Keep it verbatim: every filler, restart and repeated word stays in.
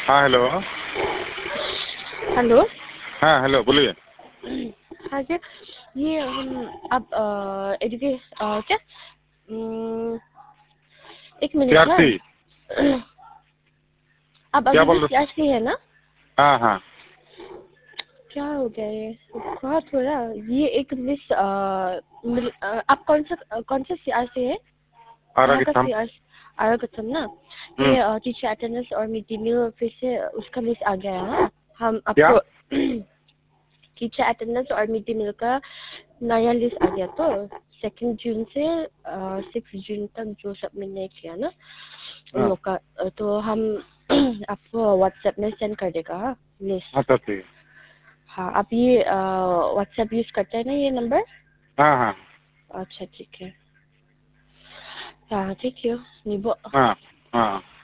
हाँ hello. Hello. हाँ hello बोलिए। हाँ जी, ये हम आप एजुके क्या अम, एक मिनट ना। सीआरसी आप क्या अभी भी बोल रहे? सीआरसी है ना? हाँ हाँ। क्या हो गया ये बहुत हो रहा। ये एक लिस्ट आप कौन सा कौन सा सीआरसी है? कहाँ का आरागिथम। सीआरसी? आरागतम ना। हम्म। ये टीचर अटेंडेंस और मिड डे मील फिर से उसका लिस्ट आ गया है। हम क्या? आपको टीचर अटेंडेंस और मिड डे मील का नया लिस्ट आ गया। तो सेकेंड जून से सिक्स जून तक जो सबमिट नहीं किया ना उन हाँ लोग का, अ, तो हम आपको व्हाट्सएप में सेंड कर देगा लिस्ट। अच्छा ठीक है। हाँ, आप ये व्हाट्सएप यूज करते हैं ना ये नंबर? हाँ हाँ अच्छा ठीक है। हाँ, थैंक यू निबो। हाँ हाँ।